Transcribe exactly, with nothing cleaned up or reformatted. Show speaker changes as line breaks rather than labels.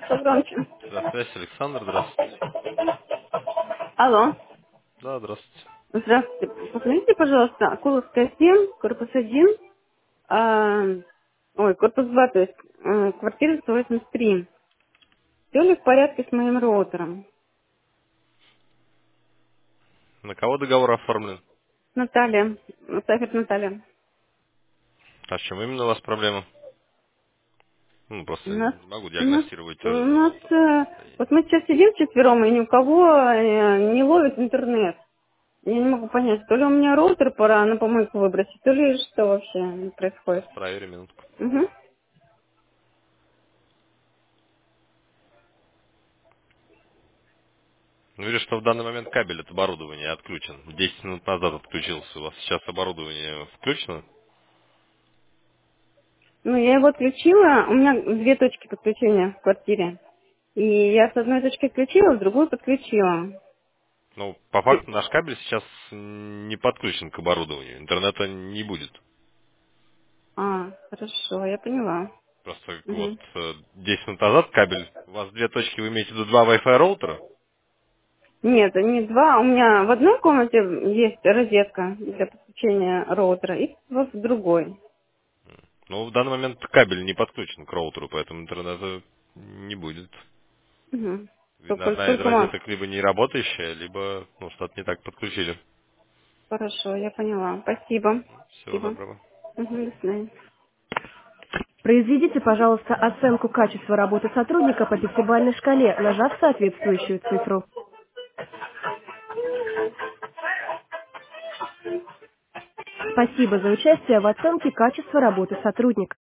Погромче.
Да, связь, Александр, здравствуйте.
Алло.
Да, здравствуйте.
Здравствуйте. Посмотрите, пожалуйста, Куловская семь, корпус один, а, ой, корпус два, то есть э, квартира сто восемьдесят три. Все ли в порядке с моим роутером?
На кого договор оформлен?
Наталья. Сафер Наталья.
А в чем именно у вас проблема? Ну,
У
просто
нас,
не могу
у нас,
диагностировать
у
э,
нас, э,
состояние.
вот мы сейчас сидим вчетвером, и ни у кого э, не ловит интернет. Я не могу понять, то ли у меня роутер пора на помойку выбросить, то ли что вообще
Сейчас
происходит.
проверим минутку.
Угу.
Ну, вижу, что в данный момент кабель от оборудования отключен. Десять минут назад отключился. У вас сейчас оборудование включено?
Ну, я его отключила, у меня две точки подключения в квартире. И я с одной точки отключила, с другой подключила.
Ну, по
И-
факту наш кабель сейчас не подключен к оборудованию. Интернета не будет.
А, хорошо, я поняла.
Просто вот
Мгм.
э, десять минут назад кабель. У вас две точки, вы имеете в виду два Wi-Fi роутера?
Нет, не два. У меня в одной комнате есть розетка для подключения роутера, и вот в другой.
Ну, в данный момент кабель не подключен к роутеру, поэтому интернета не будет.
Угу.
Видно,
Сколько,
одна из
сколько мо-
розеток либо не работающая, либо ну, что-то не так подключили.
Хорошо, я поняла. Спасибо.
Всего
Спасибо.
доброго.
Угу, до свидания. Произведите, пожалуйста, оценку качества работы сотрудника по пятибалльной шкале, нажав соответствующую цифру. Спасибо за участие в оценке качества работы сотрудника.